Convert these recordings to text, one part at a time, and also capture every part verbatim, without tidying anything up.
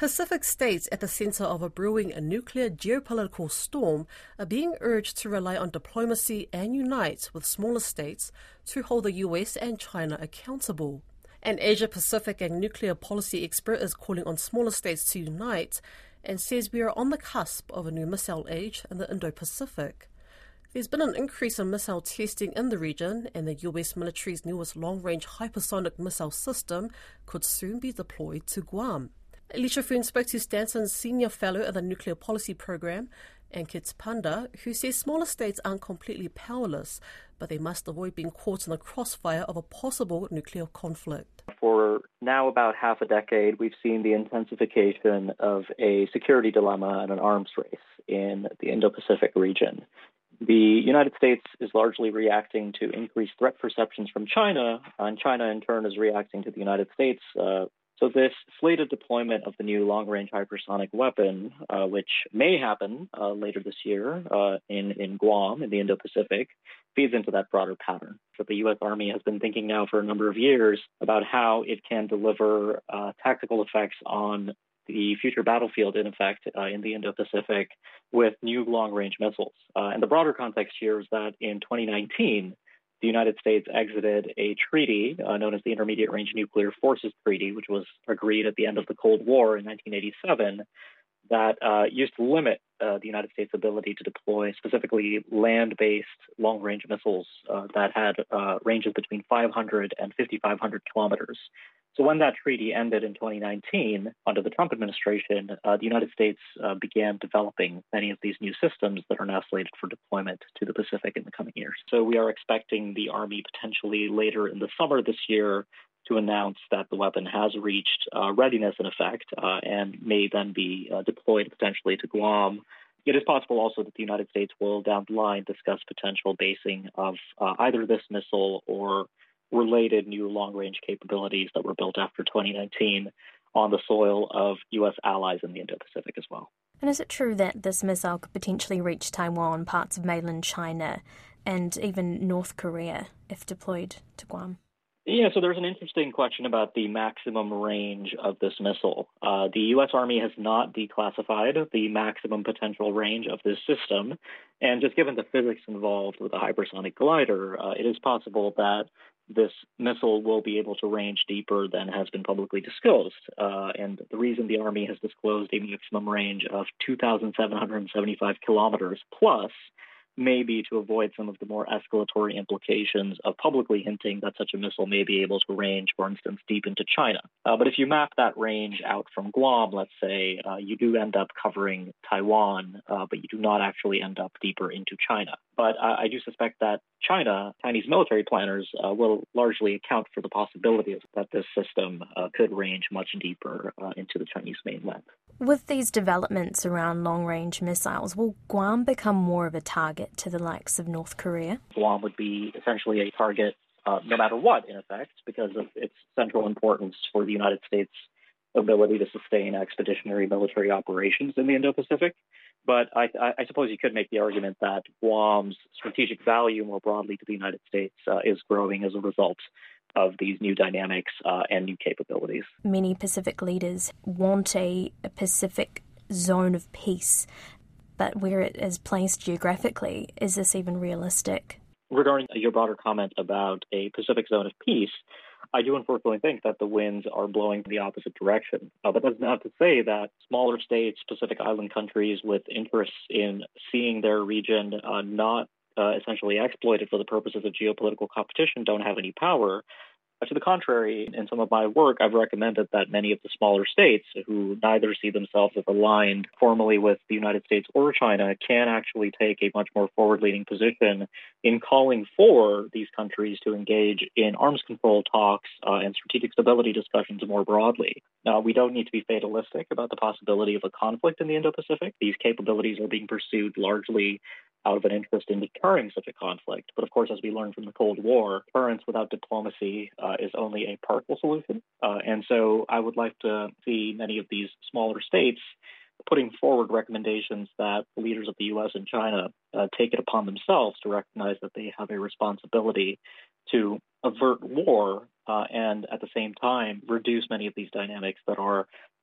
Pacific states at the center of a brewing a nuclear geopolitical storm are being urged to rely on diplomacy and unite with smaller states to hold the U S and China accountable. An Asia-Pacific and nuclear policy expert is calling on smaller states to unite and says we are on the cusp of a new missile age in the Indo-Pacific. There's been an increase in missile testing in the region, and the U S military's newest long-range hypersonic missile system could soon be deployed to Guam. Alicia Foon spoke to Stanton's Senior Fellow at the Nuclear Policy Program, Ankit Panda, who says smaller states aren't completely powerless, but they must avoid being caught in the crossfire of a possible nuclear conflict. For now about half a decade, we've seen the intensification of a security dilemma and an arms race in the Indo-Pacific region. The United States is largely reacting to increased threat perceptions from China, and China in turn is reacting to the United States. Uh, so this slated deployment of the new long-range hypersonic weapon, uh, which may happen uh, later this year uh, in, in Guam, in the Indo-Pacific, feeds into that broader pattern. So the U S Army has been thinking now for a number of years about how it can deliver uh, tactical effects on the future battlefield, in effect, uh, in the Indo-Pacific with new long-range missiles. Uh, and the broader context here is that in twenty nineteen, the United States exited a treaty uh, known as the Intermediate Range Nuclear Forces Treaty, which was agreed at the end of the Cold War in nineteen eighty-seven, that uh, used to limit uh, the United States' ability to deploy specifically land-based long-range missiles uh, that had uh, ranges between five hundred and fifty-five hundred kilometers. So when that treaty ended in twenty nineteen, under the Trump administration, uh, the United States uh, began developing many of these new systems that are now slated for deployment to the Pacific in the coming years. So we are expecting the Army potentially later in the summer this year to announce that the weapon has reached uh, readiness in effect uh, and may then be uh, deployed potentially to Guam. It is possible also that the United States will down the line discuss potential basing of uh, either this missile or related new long-range capabilities that were built after twenty nineteen on the soil of U S allies in the Indo-Pacific as well. And is it true that this missile could potentially reach Taiwan, parts of mainland China, and even North Korea if deployed to Guam? Yeah, so there's an interesting question about the maximum range of this missile. Uh, the U S Army has not declassified the maximum potential range of this system, and just given the physics involved with a hypersonic glider, uh, it is possible that this missile will be able to range deeper than has been publicly disclosed. Uh, and the reason the Army has disclosed a maximum range of two thousand seven hundred seventy-five kilometers plus may be to avoid some of the more escalatory implications of publicly hinting that such a missile may be able to range, for instance, deep into China. Uh, but if you map that range out from Guam, let's say, uh, you do end up covering Taiwan, uh, but you do not actually end up deeper into China. But uh, I do suspect that China, Chinese military planners, uh, will largely account for the possibility that this system uh, could range much deeper uh, into the Chinese mainland. With these developments around long-range missiles, will Guam become more of a target to the likes of North Korea? Guam would be essentially a target uh, no matter what, in effect, because of its central importance for the United States' ability to sustain expeditionary military operations in the Indo-Pacific. But I, I suppose you could make the argument that Guam's strategic value more broadly to the United States uh, is growing as a result of these new dynamics uh, and new capabilities. Many Pacific leaders want a, a Pacific zone of peace, but where it is placed geographically, is this even realistic? Regarding your broader comment about a Pacific zone of peace, I do unfortunately think that the winds are blowing in the opposite direction. Uh, but that's not to say that smaller states, Pacific Island countries with interests in seeing their region uh, not uh, essentially exploited for the purposes of geopolitical competition don't have any power. Uh, to the contrary, in some of my work, I've recommended that many of the smaller states who neither see themselves as aligned formally with the United States or China can actually take a much more forward-leaning position in calling for these countries to engage in arms control talks uh, and strategic stability discussions more broadly. Now, we don't need to be fatalistic about the possibility of a conflict in the Indo-Pacific. These capabilities are being pursued largely out of an interest in deterring such a conflict. But of course, as we learned from the Cold War, deterrence without diplomacy uh, is only a partial solution. Uh, and so I would like to see many of these smaller states putting forward recommendations that the leaders of the U S and China uh, take it upon themselves to recognize that they have a responsibility to avert war uh, and at the same time reduce many of these dynamics that are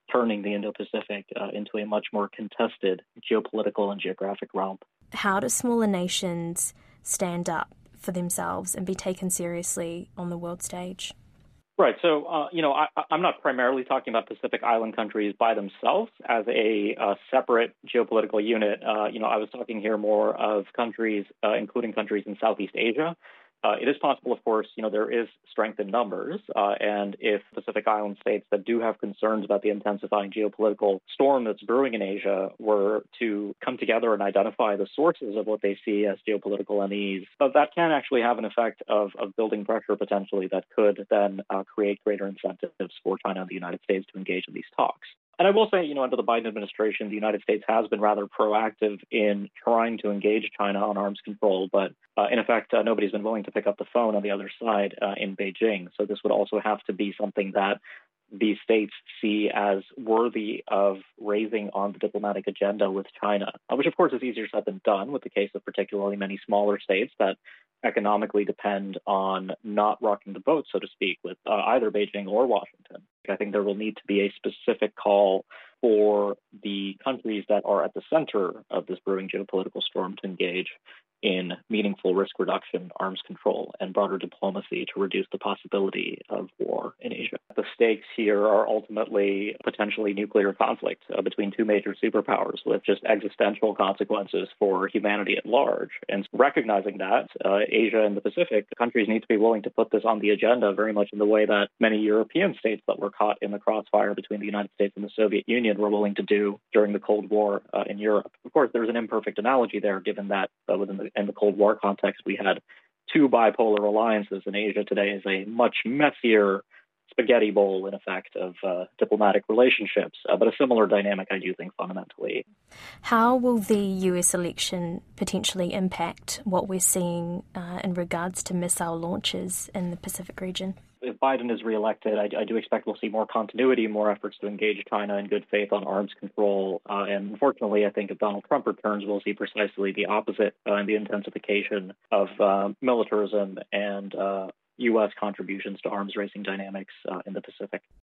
turning the Indo-Pacific uh, into a much more contested geopolitical and geographic realm. How do smaller nations stand up for themselves and be taken seriously on the world stage? Right. So, uh, you know, I, I'm not primarily talking about Pacific Island countries by themselves as a uh, separate geopolitical unit. Uh, you know, I was talking here more of countries, uh, including countries in Southeast Asia. Uh, it is possible, of course, you know, there is strength in numbers. Uh, and if Pacific Island states that do have concerns about the intensifying geopolitical storm that's brewing in Asia were to come together and identify the sources of what they see as geopolitical unease, but that can actually have an effect of, of building pressure potentially that could then uh, create greater incentives for China and the United States to engage in these talks. And I will say, you know, under the Biden administration, the United States has been rather proactive in trying to engage China on arms control. But uh, in effect, uh, nobody's been willing to pick up the phone on the other side uh, in Beijing. So this would also have to be something that these states see as worthy of raising on the diplomatic agenda with China, which, of course, is easier said than done with the case of particularly many smaller states that economically depend on not rocking the boat, so to speak, with uh, either Beijing or Washington. I think there will need to be a specific call for the countries that are at the center of this brewing geopolitical storm to engage in meaningful risk reduction, arms control, and broader diplomacy to reduce the possibility of war in Asia. The stakes here are ultimately potentially nuclear conflict uh, between two major superpowers with just existential consequences for humanity at large. And recognizing that, uh, Asia and the Pacific, the countries need to be willing to put this on the agenda very much in the way that many European states that were caught in the crossfire between the United States and the Soviet Union were willing to do during the Cold War uh, in Europe. Of course, there's an imperfect analogy there, given that uh, within the in the Cold War context, we had two bipolar alliances, and Asia today is a much messier spaghetti bowl, in effect, of uh, diplomatic relationships. Uh, but a similar dynamic, I do think, fundamentally. How will the U S election potentially impact what we're seeing uh, in regards to missile launches in the Pacific region? If Biden is reelected, I, I do expect we'll see more continuity, more efforts to engage China in good faith on arms control. Uh, and unfortunately, I think if Donald Trump returns, we'll see precisely the opposite uh, in the intensification of uh, militarism and uh, U S contributions to arms racing dynamics uh, in the Pacific.